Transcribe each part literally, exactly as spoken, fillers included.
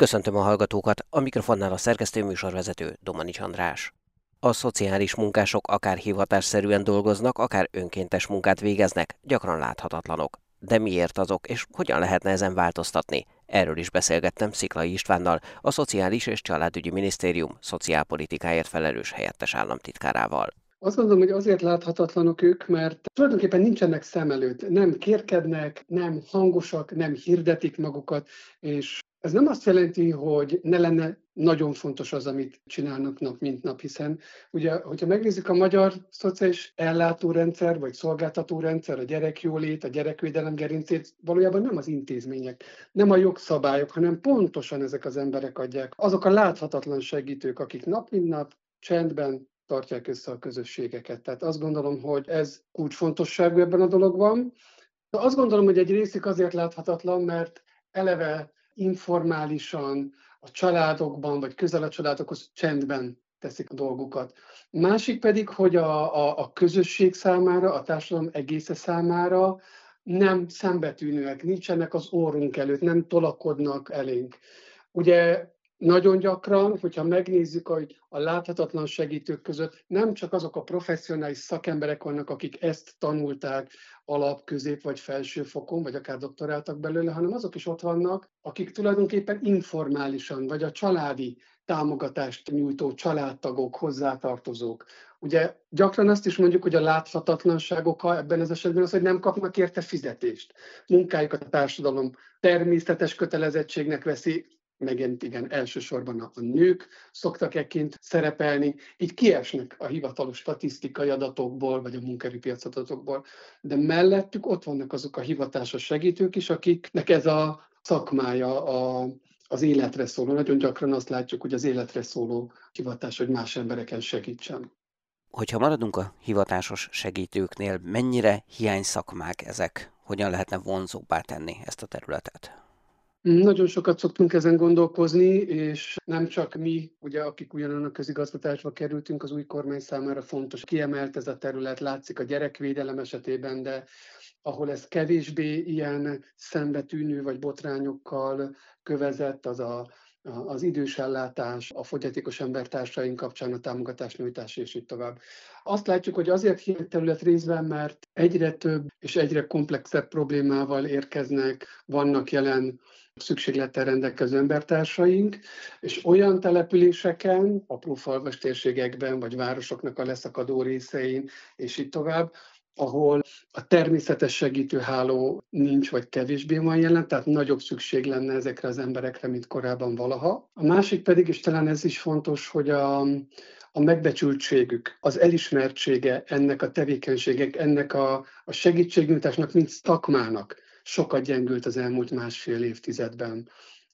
Köszöntöm a hallgatókat, a mikrofonnál a szerkesztő műsorvezető Domanics András. A szociális munkások akár hivatásszerűen dolgoznak, akár önkéntes munkát végeznek, gyakran láthatatlanok. De miért azok, és hogyan lehetne ezen változtatni? Erről is beszélgettem Sziklay Istvánnal, a Szociális és Családügyi Minisztérium szociálpolitikáért felelős helyettes államtitkárával. Azt gondolom, hogy azért láthatatlanok ők, mert tulajdonképpen nincsenek szem előtt. Nem kérkednek, nem hangosak, nem hirdetik magukat, és ez nem azt jelenti, hogy ne lenne nagyon fontos az, amit csinálnak nap mint nap, hiszen ugye, hogyha megnézzük a magyar szociális ellátórendszer, vagy szolgáltatórendszer, a gyerekjólét, a gyerekvédelem gerincét, valójában nem az intézmények, nem a jogszabályok, hanem pontosan ezek az emberek adják. Azok a láthatatlan segítők, akik nap mint nap csendben tartják össze a közösségeket. Tehát azt gondolom, hogy ez kulcsfontosságú ebben a dologban. De azt gondolom, hogy egy részük azért láthatatlan, mert eleve informálisan a családokban, vagy közel a családokhoz csendben teszik a dolgukat. Másik pedig, hogy a, a, a közösség számára, a társadalom egésze számára nem szembetűnőek, nincsenek az orrunk előtt, nem tolakodnak elénk. Ugye nagyon gyakran, hogyha megnézzük, hogy a láthatatlan segítők között nem csak azok a professzionális szakemberek vannak, akik ezt tanulták alap, közép vagy felső fokon, vagy akár doktoráltak belőle, hanem azok is ott vannak, akik tulajdonképpen informálisan, vagy a családi támogatást nyújtó családtagok, hozzátartozók. Ugye gyakran azt is mondjuk, hogy a láthatatlanság oka ebben az esetben az, hogy nem kapnak érte fizetést. Munkájukat a társadalom természetes kötelezettségnek veszi, megint igen, elsősorban a nők szoktak ekként szerepelni, így kiesnek a hivatalos statisztikai adatokból, vagy a munkaerőpiac adatokból, de mellettük ott vannak azok a hivatásos segítők is, akiknek ez a szakmája a, az életre szóló. Nagyon gyakran azt látjuk, hogy az életre szóló hivatás, hogy más embereken segítsen. Hogyha maradunk a hivatásos segítőknél, mennyire hiányszakmák ezek? Hogyan lehetne vonzóbbá tenni ezt a területet? Nagyon sokat szoktunk ezen gondolkozni, és nem csak mi, ugye, akik ugyanan a közigazgatásba kerültünk, az új kormány számára fontos, kiemelt ez a terület, látszik a gyerekvédelem esetében, de ahol ez kevésbé ilyen szembetűnő vagy botrányokkal kövezett, az a az idősellátás, a fogyatékos embertársaink kapcsán a támogatásnyújtás, és így tovább. Azt látjuk, hogy azért hiány terület részben, mert egyre több és egyre komplexebb problémával érkeznek, vannak jelen szükséglettel rendelkező embertársaink, és olyan településeken, apró falvas térségekben, vagy városoknak a leszakadó részein, és így tovább, ahol a természetes segítőháló nincs, vagy kevésbé van jelen, tehát nagyobb szükség lenne ezekre az emberekre, mint korábban valaha. A másik pedig, és talán ez is fontos, hogy a, a megbecsültségük, az elismertsége ennek a tevékenységek, ennek a, a segítségnyújtásnak, mint szakmának sokat gyengült az elmúlt másfél évtizedben.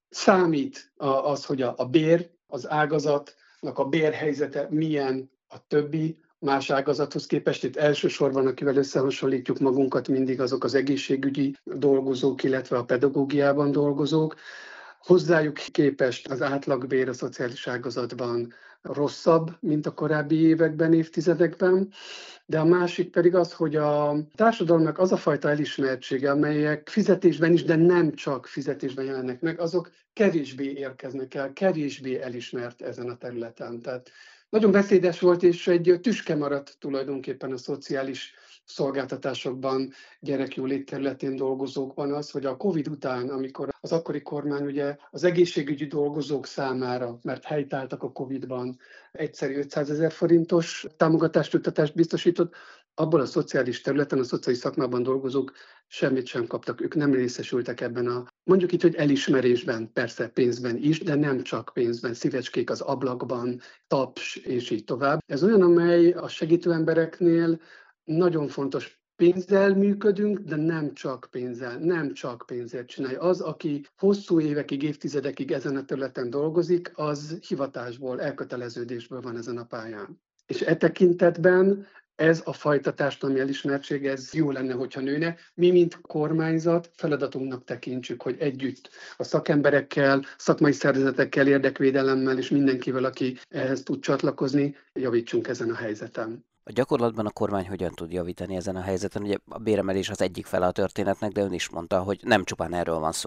Számít az, hogy a, a bér, az ágazatnak a bérhelyzete milyen a többi más ágazathoz képest. Itt elsősorban, akivel összehasonlítjuk magunkat, mindig azok az egészségügyi dolgozók, illetve a pedagógiában dolgozók. Hozzájuk képest az átlagbér a szociális ágazatban rosszabb, mint a korábbi években, évtizedekben, de a másik pedig az, hogy a társadalomnak az a fajta elismertsége, amelyek fizetésben is, de nem csak fizetésben jelennek meg, azok kevésbé érkeznek el, kevésbé elismert ezen a területen. Tehát nagyon beszédes volt, és egy tüske maradt tulajdonképpen a szociális szolgáltatásokban, gyerekjólét területén dolgozókban az, hogy a Covid után, amikor az akkori kormány ugye az egészségügyi dolgozók számára, mert helytáltak a Covidban, egyszerű ötszázezer forintos támogatást, juttatást biztosított, abból a szociális területen, a szociális szakmában dolgozók semmit sem kaptak, ők nem részesültek ebben a, mondjuk itt, hogy elismerésben, persze pénzben is, de nem csak pénzben, szívecskék az ablakban, taps, és így tovább. Ez olyan, amely a segítő embereknél nagyon fontos. Pénzzel működünk, de nem csak pénzzel, nem csak pénzért csinálja. Az, aki hosszú évekig, évtizedekig ezen a területen dolgozik, az hivatásból, elköteleződésből van ezen a pályán. És e tekintetben ez a fajta társadalmi elismertség, ez jó lenne, hogyha nőne. Mi, mint kormányzat, feladatunknak tekintsük, hogy együtt a szakemberekkel, szakmai szervezetekkel, érdekvédelemmel és mindenkivel, aki ehhez tud csatlakozni, javítsunk ezen a helyzeten. A gyakorlatban a kormány hogyan tud javítani ezen a helyzeten? Ugye a béremelés az egyik fele a történetnek, de ön is mondta, hogy nem csupán erről van szó.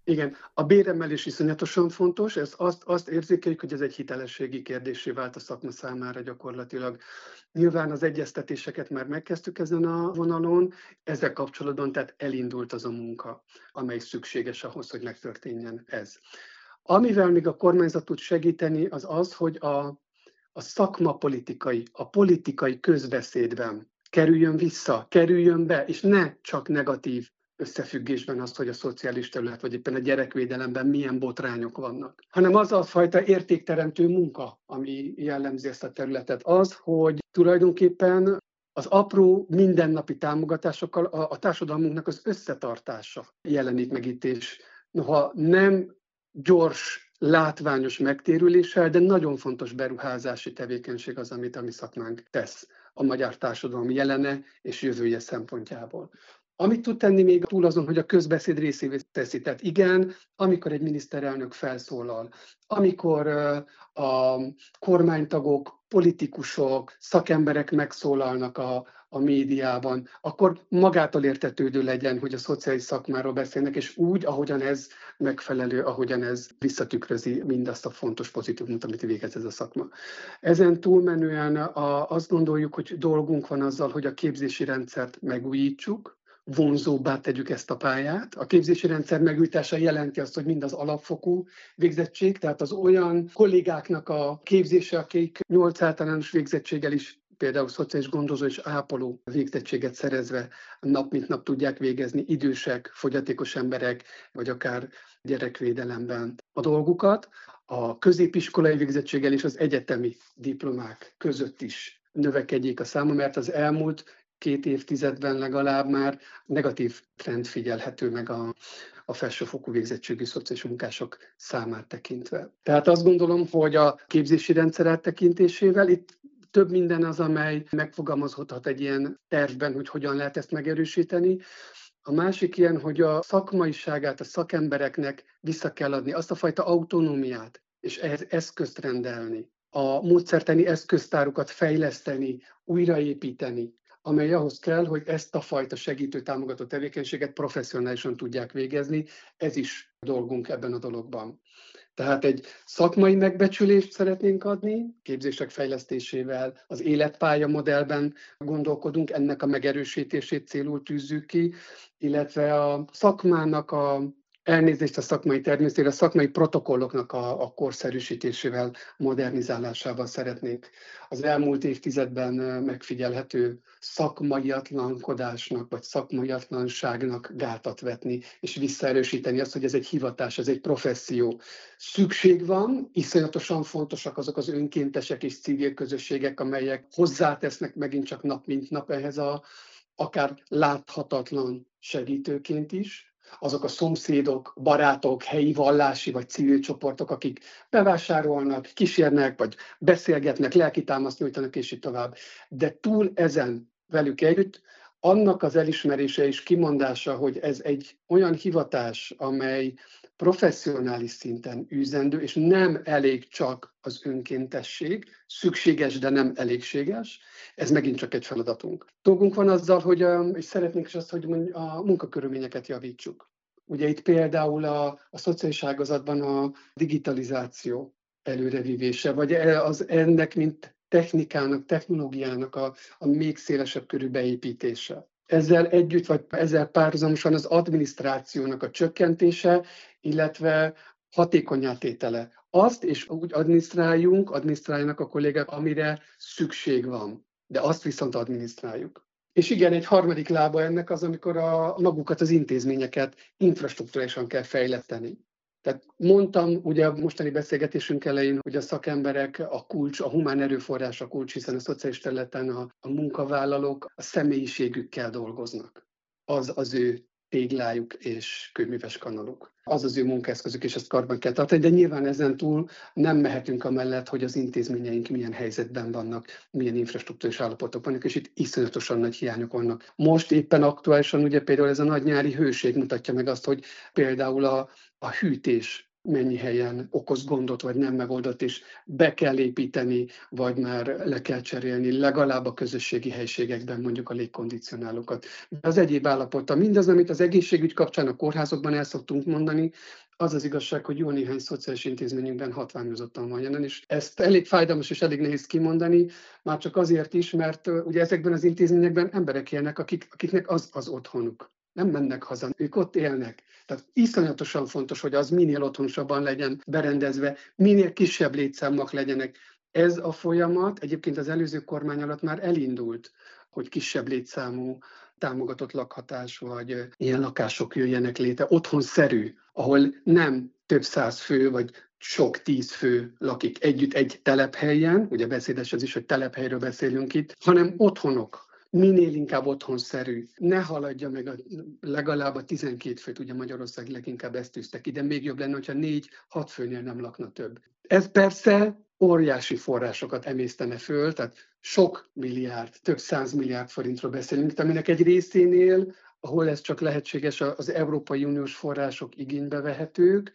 Igen, a béremelés iszonyatosan fontos, ez azt, azt érzékeljük, hogy ez egy hitelességi kérdéssé vált a szakma számára gyakorlatilag. Nyilván az egyeztetéseket már megkezdtük ezen a vonalon, ezzel kapcsolatban tehát elindult az a munka, amely szükséges ahhoz, hogy megtörténjen ez. Amivel még a kormányzat tud segíteni, az az, hogy a, a szakmapolitikai, a politikai közbeszédben kerüljön vissza, kerüljön be, és ne csak negatív összefüggésben azt, hogy a szociális terület, vagy éppen a gyerekvédelemben milyen botrányok vannak, hanem az a fajta értékteremtő munka, ami jellemzi ezt a területet. Az, hogy tulajdonképpen az apró mindennapi támogatásokkal a, a társadalmunknak az összetartása jelenik meg itt, és noha nem gyors, látványos megtérüléssel, de nagyon fontos beruházási tevékenység az, amit a mi szakmánk tesz a magyar társadalom jelene és jövője szempontjából. Amit tud tenni még túl azon, hogy a közbeszéd részévé teszi. Tehát igen, amikor egy miniszterelnök felszólal, amikor a kormánytagok, politikusok, szakemberek megszólalnak a, a médiában, akkor magától értetődő legyen, hogy a szociális szakmáról beszélnek, és úgy, ahogyan ez megfelelő, ahogyan ez visszatükrözi mindazt a fontos pozitívumot, amit végez ez a szakma. Ezen túlmenően a, azt gondoljuk, hogy dolgunk van azzal, hogy a képzési rendszert megújítsuk, vonzóbbá tegyük ezt a pályát. A képzési rendszer megújítása jelenti azt, hogy mind az alapfokú végzettség, tehát az olyan kollégáknak a képzése, akik nyolc általános végzettséggel is például szociális gondozó és ápoló végzettséget szerezve nap mint nap tudják végezni idősek, fogyatékos emberek, vagy akár gyerekvédelemben a dolgukat. A középiskolai végzettséggel és az egyetemi diplomák között is növekedjék a száma, mert az elmúlt két évtizedben legalább már negatív trend figyelhető meg a, a felsőfokú végzettségű szociális munkások számát tekintve. Tehát azt gondolom, hogy a képzési rendszer áttekintésével itt több minden az, amely megfogalmazódhat egy ilyen tervben, hogy hogyan lehet ezt megerősíteni. A másik ilyen, hogy a szakmaiságát a szakembereknek vissza kell adni, azt a fajta autonómiát, és ehhez eszközt rendelni, a módszertani eszköztárukat fejleszteni, újraépíteni, amely ahhoz kell, hogy ezt a fajta segítő támogató tevékenységet professzionálisan tudják végezni. Ez is dolgunk ebben a dologban. Tehát egy szakmai megbecsülést szeretnénk adni, képzések fejlesztésével, az életpálya modellben gondolkodunk, ennek a megerősítését célul tűzzük ki, illetve a szakmának a elnézést a szakmai természetére, a szakmai protokolloknak a, a korszerűsítésével, modernizálásával szeretnénk az elmúlt évtizedben megfigyelhető szakmaiatlankodásnak, vagy szakmaiatlanságnak gátat vetni, és visszaerősíteni azt, hogy ez egy hivatás, ez egy professzió. Szükség van, iszonyatosan fontosak azok az önkéntesek és civil közösségek, amelyek hozzátesznek megint csak nap mint nap ehhez a akár láthatatlan segítőként is, azok a szomszédok, barátok, helyi vallási vagy civil csoportok, akik bevásárolnak, kísérnek, vagy beszélgetnek, lelkitámaszt nyújtanak, és így tovább. De túl ezen velük együtt, annak az elismerése és kimondása, hogy ez egy olyan hivatás, amely professzionális szinten űzendő, és nem elég csak az önkéntesség, szükséges, de nem elégséges, ez megint csak egy feladatunk. Dolgunk van azzal, hogy és szeretnénk is azt, hogy a munkakörülményeket javítsuk. Ugye itt például a, a szociális ágazatban a digitalizáció előrevívése, vagy az ennek, mint technikának, technológiának a, a még szélesebb körű beépítése. Ezzel együtt, vagy ezzel párhuzamosan az adminisztrációnak a csökkentése, illetve hatékonyá tétele. Azt és úgy adminisztráljunk, adminisztráljanak a kollégák, amire szükség van, de azt viszont adminisztráljuk. És igen, egy harmadik lába ennek az, amikor a magukat, az intézményeket infrastrukturálisan kell fejleszteni. Tehát mondtam ugye a mostani beszélgetésünk elején, hogy a szakemberek a kulcs, a humán erőforrás a kulcs, hiszen a szociális területen a, a munkavállalók a személyiségükkel dolgoznak. Az az ő téglájuk és kőműves kanaluk. Az az ő munkaeszközük, és ezt karban kell tartani, de nyilván ezen túl nem mehetünk amellett, hogy az intézményeink milyen helyzetben vannak, milyen infrastruktúrás állapotok vannak, és itt iszonyatosan nagy hiányok vannak. Most éppen aktuálisan ugye például ez a nagy nyári hőség mutatja meg azt, hogy például a, a hűtés mennyi helyen okoz gondot, vagy nem megoldott, és be kell építeni, vagy már le kell cserélni, legalább a közösségi helységekben mondjuk a légkondicionálókat. De az egyéb állapota, mindaz, amit az egészségügy kapcsán a kórházokban el szoktunk mondani, az az igazság, hogy jó néhány szociális intézményünkben hatványozottan van jelen, és ezt elég fájdalmas és elég nehéz kimondani, már csak azért is, mert uh, ugye ezekben az intézményekben emberek élnek, akik, akiknek az az otthonuk. Nem mennek haza, ők ott élnek. Tehát iszonyatosan fontos, hogy az minél otthonosabban legyen berendezve, minél kisebb létszámok legyenek. Ez a folyamat egyébként az előző kormány alatt már elindult, hogy kisebb létszámú támogatott lakhatás, vagy ilyen lakások jöjjenek létre, otthonszerű, ahol nem több száz fő, vagy sok tíz fő lakik együtt egy telephelyen, ugye beszédes az is, hogy telephelyről beszélünk itt, hanem otthonok, minél inkább otthonszerű. Ne haladja meg a, legalább a tizenkét főt, ugye Magyarország leginkább ezt tűzte ki, de még jobb lenne, hogyha négy-hat főnél nem lakna több. Ez persze óriási forrásokat emésztene föl, tehát sok milliárd, több száz milliárd forintról beszélünk, aminek egy részénél, ahol ez csak lehetséges, az Európai Uniós források igénybe vehetők,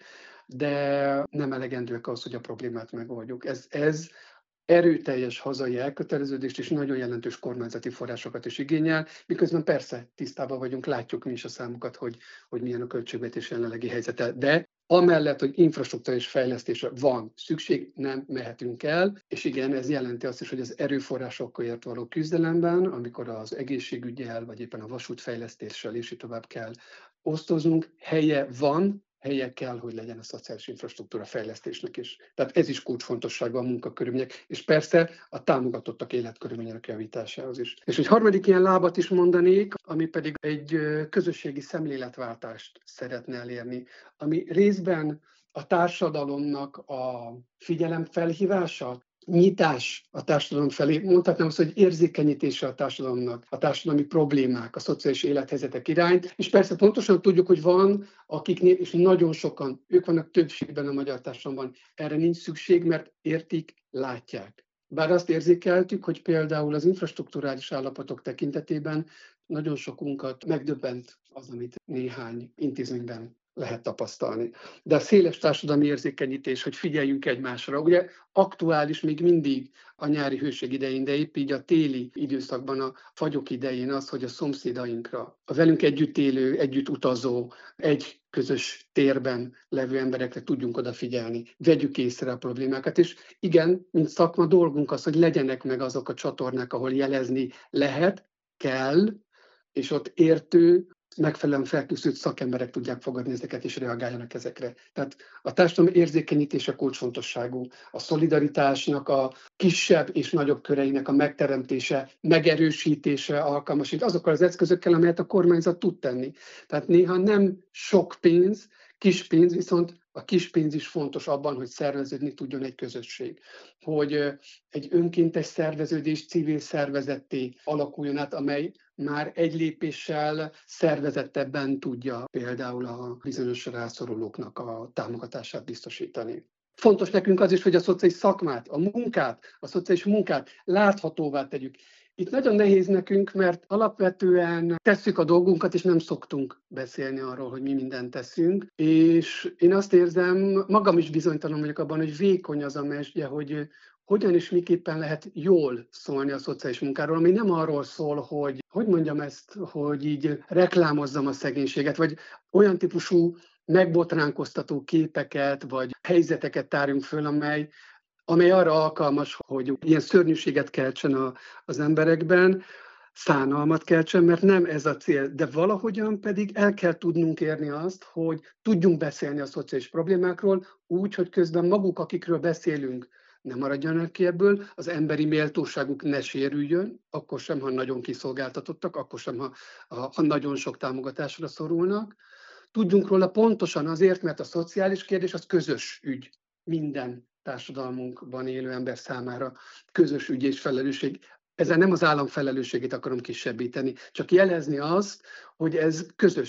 de nem elegendőek ahhoz, hogy a problémát megoldjuk. Ez, ez erőteljes hazai elköteleződést és nagyon jelentős kormányzati forrásokat is igényel, miközben persze tisztában vagyunk, látjuk mi is a számokat, hogy, hogy milyen a költségvetés jelenlegi helyzete. De amellett, hogy infrastruktúrális fejlesztésre van szükség, nem mehetünk el, és igen, ez jelenti azt is, hogy az erőforrásokért való küzdelemben, amikor az egészségügyel, vagy éppen a vasútfejlesztéssel és így tovább kell osztoznunk, helye van, helye kell, hogy legyen a szociális infrastruktúra fejlesztésnek is. Tehát ez is kulcsfontosságú a munkakörülmények, és persze a támogatottak életkörülmények javításához is. És egy harmadik ilyen lábat is mondanék, ami pedig egy közösségi szemléletváltást szeretne elérni, ami részben a társadalomnak a figyelem felhívása, nyitás a társadalom felé, mondhatnám azt, hogy érzékenyítése a társadalomnak, a társadalmi problémák, a szociális élethelyzetek irányt, és persze pontosan tudjuk, hogy van, akiknél, és nagyon sokan, ők vannak többségben a magyar társadalomban, erre nincs szükség, mert értik, látják. Bár azt érzékeltük, hogy például az infrastrukturális állapotok tekintetében nagyon sokunkat megdöbbent az, amit néhány intézményben lehet tapasztalni. De a széles társadalmi érzékenyítés, hogy figyeljünk egymásra, ugye aktuális még mindig a nyári hőség idején, de épp így a téli időszakban, a fagyok idején az, hogy a szomszédainkra, a velünk együtt élő, együtt utazó, egy közös térben levő emberekre tudjunk odafigyelni, vegyük észre a problémákat, és igen, mint szakma dolgunk az, hogy legyenek meg azok a csatornák, ahol jelezni lehet, kell, és ott értő, megfelelően felkészült szakemberek tudják fogadni ezeket, és reagáljanak ezekre. Tehát a társadalom érzékenyítése kulcsfontosságú. A szolidaritásnak a kisebb és nagyobb köreinek a megteremtése, megerősítése, alkalmasít azokkal az eszközökkel, amelyet a kormányzat tud tenni. Tehát néha nem sok pénz, kis pénz, viszont a kis pénz is fontos abban, hogy szerveződni tudjon egy közösség. Hogy egy önkéntes szerveződés civil szervezetté alakuljon át, amely már egy lépéssel szervezettebben tudja például a bizonyos rászorulóknak a támogatását biztosítani. Fontos nekünk az is, hogy a szociális szakmát, a munkát, a szociális munkát láthatóvá tegyük. Itt nagyon nehéz nekünk, mert alapvetően tesszük a dolgunkat, és nem szoktunk beszélni arról, hogy mi mindent teszünk. És én azt érzem, magam is bizonytalan vagyok abban, hogy vékony az a mesdje, hogy hogyan és miképpen lehet jól szólni a szociális munkáról, ami nem arról szól, hogy, hogy mondjam ezt, hogy így reklámozzam a szegénységet, vagy olyan típusú megbotránkoztató képeket, vagy helyzeteket tárjunk föl, amely, amely arra alkalmas, hogy ilyen szörnyűséget keltsen a, az emberekben, szánalmat keltsen, mert nem ez a cél, de valahogyan pedig el kell tudnunk érni azt, hogy tudjunk beszélni a szociális problémákról úgy, hogy közben maguk, akikről beszélünk, ne maradjanak ki ebből, az emberi méltóságuk ne sérüljön, akkor sem, ha nagyon kiszolgáltatottak, akkor sem, ha, ha, ha nagyon sok támogatásra szorulnak. Tudjunk róla pontosan azért, mert a szociális kérdés az közös ügy. Minden társadalmunkban élő ember számára közös ügy és felelősség. Ezzel nem az állam felelősségét akarom kisebbíteni, csak jelezni azt, hogy ez közös,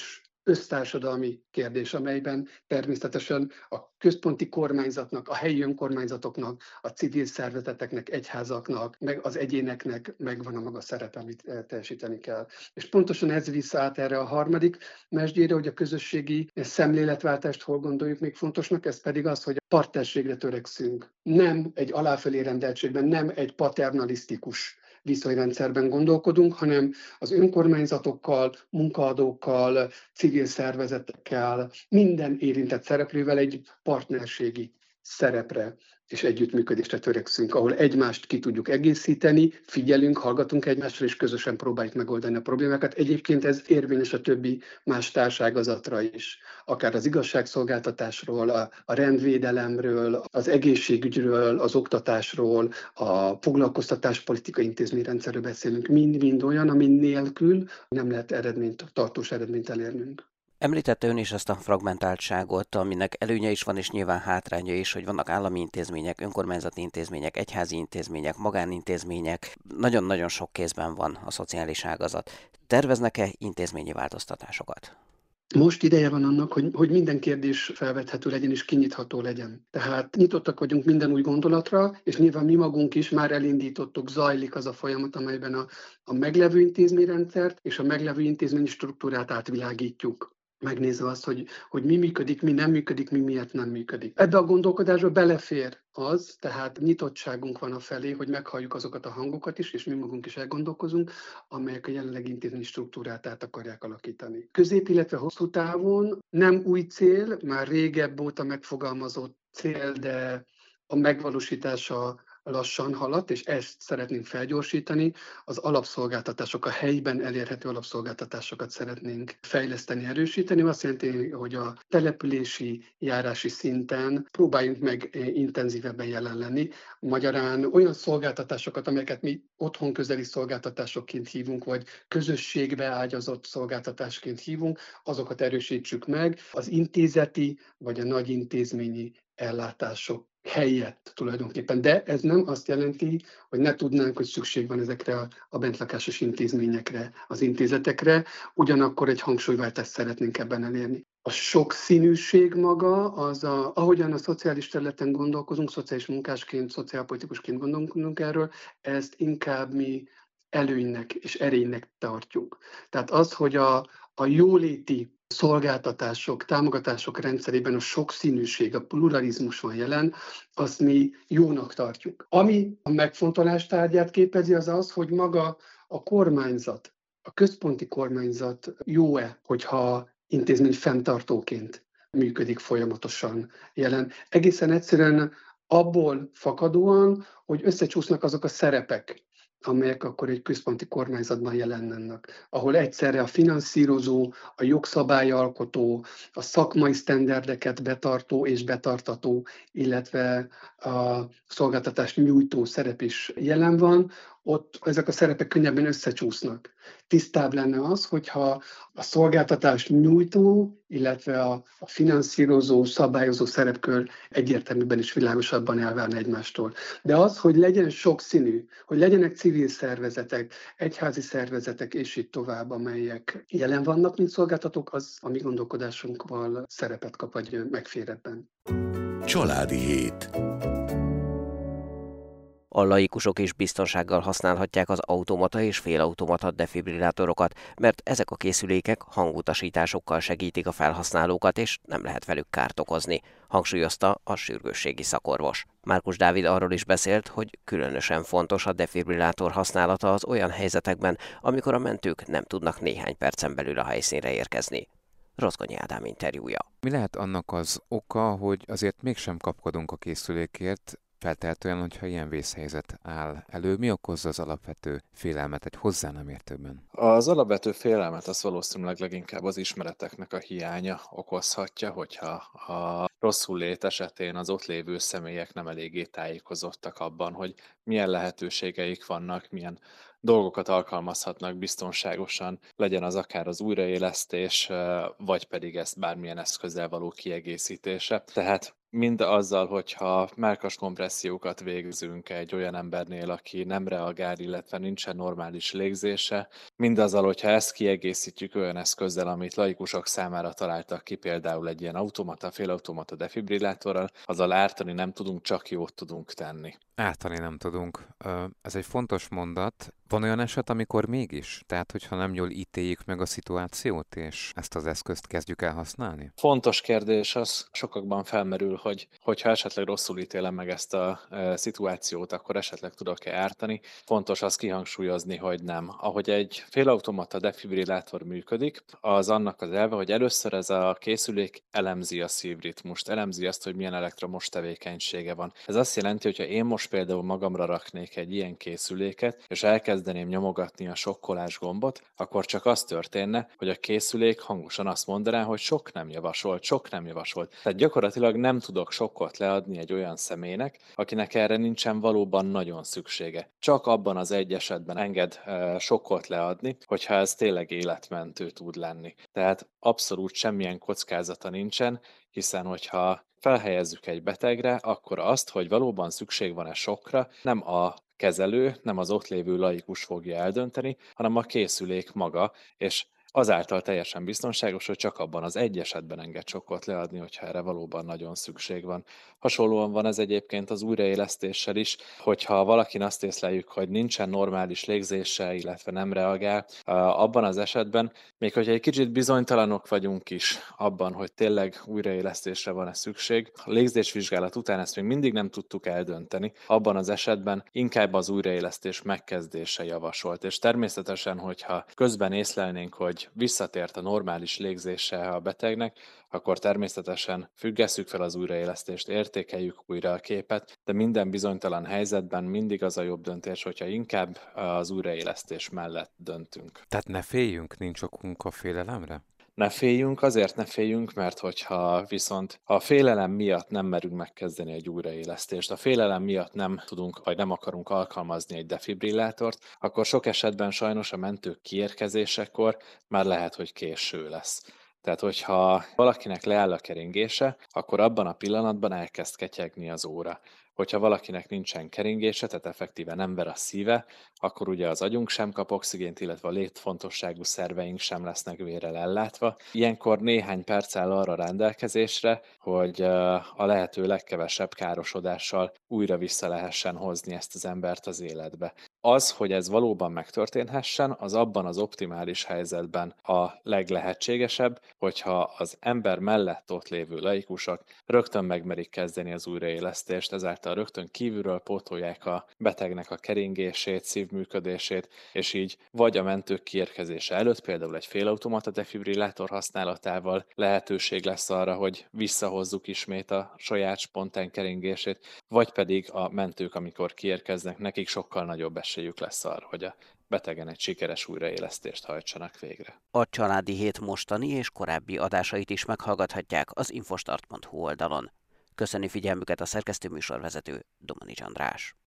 össztársadalmi kérdés, amelyben természetesen a központi kormányzatnak, a helyi önkormányzatoknak, a civil szervezeteknek, egyházaknak, meg az egyéneknek megvan a maga szerepe, amit teljesíteni kell. És pontosan ez vissza át erre a harmadik mesdjére, hogy a közösségi szemléletváltást hol gondoljuk még fontosnak, ez pedig az, hogy a partnerségre törekszünk. Nem egy aláfölé rendeltségben, nem egy paternalisztikus viszonyrendszerben gondolkodunk, hanem az önkormányzatokkal, munkaadókkal, civil szervezetekkel, minden érintett szereplővel egy partnerségi szerepre és együttműködésre törekszünk, ahol egymást ki tudjuk egészíteni, figyelünk, hallgatunk egymásra, és közösen próbáljuk megoldani a problémákat. Egyébként ez érvényes a többi más társágazatra is, akár az igazságszolgáltatásról, a, a rendvédelemről, az egészségügyről, az oktatásról, a foglalkoztatáspolitikai intézményrendszerről beszélünk. Mind-mind olyan, ami nélkül nem lehet eredményt, tartós eredményt elérnünk. Említette ön is ezt a fragmentáltságot, aminek előnye is van, és nyilván hátránya is, hogy vannak állami intézmények, önkormányzati intézmények, egyházi intézmények, magánintézmények. Nagyon-nagyon sok kézben van a szociális ágazat. Terveznek-e intézményi változtatásokat? Most ideje van annak, hogy, hogy minden kérdés felvethető legyen és kinyitható legyen. Tehát nyitottak vagyunk minden új gondolatra, és nyilván mi magunk is már elindítottuk, zajlik az a folyamat, amelyben a, a meglevő intézményrendszert és a meglevő intézményi struktúrát átvilágítjuk. Megnézve azt, hogy, hogy mi működik, mi nem működik, mi miért nem működik. Ebbe a gondolkodásba belefér az, tehát nyitottságunk van a felé, hogy meghalljuk azokat a hangokat is, és mi magunk is elgondolkozunk, amelyek a jelenlegi intézményi struktúrát át akarják alakítani. Közép, illetve hosszú távon nem új cél, már régebb óta megfogalmazott cél, de a megvalósítása lassan haladt, és ezt szeretnénk felgyorsítani. Az alapszolgáltatások, a helyben elérhető alapszolgáltatásokat szeretnénk fejleszteni, erősíteni. Azt jelenti, hogy a települési, járási szinten próbáljunk meg intenzívebben jelen lenni. Magyarán olyan szolgáltatásokat, amelyeket mi otthon közeli szolgáltatásokként hívunk, vagy közösségbe ágyazott szolgáltatásként hívunk, azokat erősítsük meg. Az intézeti, vagy a nagy intézményi ellátások helyett tulajdonképpen. De ez nem azt jelenti, hogy ne tudnánk, hogy szükség van ezekre a, a bentlakásos intézményekre, az intézetekre, ugyanakkor egy hangsúlyváltást szeretnénk ebben elérni. A sokszínűség maga, az a, ahogyan a szociális területen gondolkozunk, szociális munkásként, szociálpolitikusként gondolkodunk erről, ezt inkább mi előnynek és erénynek tartjuk. Tehát az, hogy a, a jóléti szolgáltatások, támogatások rendszerében a sokszínűség, a pluralizmus van jelen, azt mi jónak tartjuk. Ami a megfontolás tárgyát képezi, az az, hogy maga a kormányzat, a központi kormányzat jó-e, hogyha intézmény fenntartóként működik folyamatosan jelen. Egészen egyszerűen abból fakadóan, hogy összecsúsznak azok a szerepek, amelyek akkor egy központi kormányzatban jelennek, ahol egyszerre a finanszírozó, a jogszabályalkotó, a szakmai sztenderdeket betartó és betartató, illetve a szolgáltatást nyújtó szerep is jelen van, ott ezek a szerepek könnyebben összecsúsznak. Tisztább lenne az, hogyha a szolgáltatás nyújtó, illetve a, a finanszírozó, szabályozó szerepkör egyértelműben és világosabban elválna egymástól. De az, hogy legyen sokszínű, hogy legyenek civil szervezetek, egyházi szervezetek, és így tovább, amelyek jelen vannak, mint szolgáltatók, az a mi gondolkodásunkval szerepet kap, vagy megfér ebben. Családi hét. A laikusok is biztonsággal használhatják az automata és félautomata defibrillátorokat, mert ezek a készülékek hangutasításokkal segítik a felhasználókat, és nem lehet velük kárt okozni, hangsúlyozta a sürgősségi szakorvos. Márkus Dávid arról is beszélt, hogy különösen fontos a defibrillátor használata az olyan helyzetekben, amikor a mentők nem tudnak néhány percen belül a helyszínre érkezni. Rozgonyi Ádám interjúja. Mi lehet annak az oka, hogy azért mégsem kapkodunk a készülékért, feltehetően, hogyha ilyen vészhelyzet áll elő, mi okozza az alapvető félelmet egy hozzá nem értőben? Az alapvető félelmet az valószínűleg leginkább az ismereteknek a hiánya okozhatja, hogyha a rosszul lét esetén az ott lévő személyek nem eléggé tájékozottak abban, hogy milyen lehetőségeik vannak, milyen dolgokat alkalmazhatnak biztonságosan, legyen az akár az újraélesztés, vagy pedig ezt bármilyen eszközzel való kiegészítése. Tehát mind azzal, hogyha mellkas kompressziókat végzünk egy olyan embernél, aki nem reagál, illetve nincsen normális légzése, mindazzal, hogyha ezt kiegészítjük olyan eszközzel, amit laikusok számára találtak ki, például egy ilyen automata, félautomata defibrillátorral, azzal ártani nem tudunk, csak jót tudunk tenni. Ártani nem tudunk. Ez egy fontos mondat. Van olyan eset, amikor mégis? Tehát, hogyha nem jól ítéljük meg a szituációt, és ezt az eszközt kezdjük el használni? Fontos kérdés az, sokakban felmerül, hogy hogyha esetleg rosszul ítélem meg ezt a e, szituációt, akkor esetleg tudok-e ártani. Fontos azt kihangsúlyozni, hogy nem. Ahogy egy félautomata defibrillátor működik, az annak az elve, hogy először ez a készülék elemzi a szívritmust, elemzi azt, hogy milyen elektromos tevékenysége van. Ez azt jelenti, hogy ha én most például magamra raknék egy ilyen készüléket, és elkezdeném nyomogatni a sokkolás gombot, akkor csak az történne, hogy a készülék hangosan azt mondaná, hogy sok nem javasolt, sok nem javasolt. Tehát gyakorlatilag nem tudok sokkot leadni egy olyan személynek, akinek erre nincsen valóban nagyon szüksége. Csak abban az egy esetben enged e, sokkot leadni, hogyha ez tényleg életmentő tud lenni. Tehát abszolút semmilyen kockázata nincsen, hiszen hogyha felhelyezzük egy betegre, akkor azt, hogy valóban szükség van-e sokkra, nem a kezelő, nem az ott lévő laikus fogja eldönteni, hanem a készülék maga, és azáltal teljesen biztonságos, hogy csak abban az egy esetben enged sokkot leadni, hogyha erre valóban nagyon szükség van. Hasonlóan van ez egyébként az újraélesztéssel is, hogyha valakin azt észleljük, hogy nincsen normális légzése, illetve nem reagál, abban az esetben, még hogyha egy kicsit bizonytalanok vagyunk is abban, hogy tényleg újraélesztésre van-e szükség, a légzésvizsgálat után ezt még mindig nem tudtuk eldönteni, abban az esetben inkább az újraélesztés megkezdése javasolt. És természetesen, hogyha közben észlelnénk, hogy visszatért a normális légzése a betegnek, akkor természetesen függesszük fel az újraélesztést, értékeljük újra a képet, de minden bizonytalan helyzetben mindig az a jobb döntés, hogyha inkább az újraélesztés mellett döntünk. Tehát ne féljünk, nincs okunk a félelemre? Ne féljünk, azért ne féljünk, mert hogyha viszont a félelem miatt nem merünk megkezdeni egy újraélesztést, a félelem miatt nem tudunk, vagy nem akarunk alkalmazni egy defibrillátort, akkor sok esetben sajnos a mentők kiérkezésekor már lehet, hogy késő lesz. Tehát, hogyha valakinek leáll a keringése, akkor abban a pillanatban elkezd ketyegni az óra. Hogyha valakinek nincsen keringése, tehát effektíve nem ver a szíve, akkor ugye az agyunk sem kap oxigént, illetve a létfontosságú szerveink sem lesznek vérrel ellátva. Ilyenkor néhány perc áll arra rendelkezésre, hogy a lehető legkevesebb károsodással újra vissza lehessen hozni ezt az embert az életbe. Az, hogy ez valóban megtörténhessen, az abban az optimális helyzetben a leglehetségesebb, hogyha az ember mellett ott lévő laikusok rögtön megmerik kezdeni az újraélesztést, ezáltal rögtön kívülről pótolják a betegnek a keringését, szívműködését, és így vagy a mentők kiérkezése előtt, például egy félautomata defibrillátor használatával lehetőség lesz arra, hogy visszahozzuk ismét a saját spontán keringését, vagy pedig a mentők, amikor kiérkeznek, nekik sokkal nagyobb esélyük lesz arra, hogy a betegen egy sikeres újraélesztést hajtsanak végre. A Családi Hét mostani és korábbi adásait is meghallgathatják az infostart pont hu oldalon. Köszöni figyelmüket a szerkesztő műsorvezető Domanics András.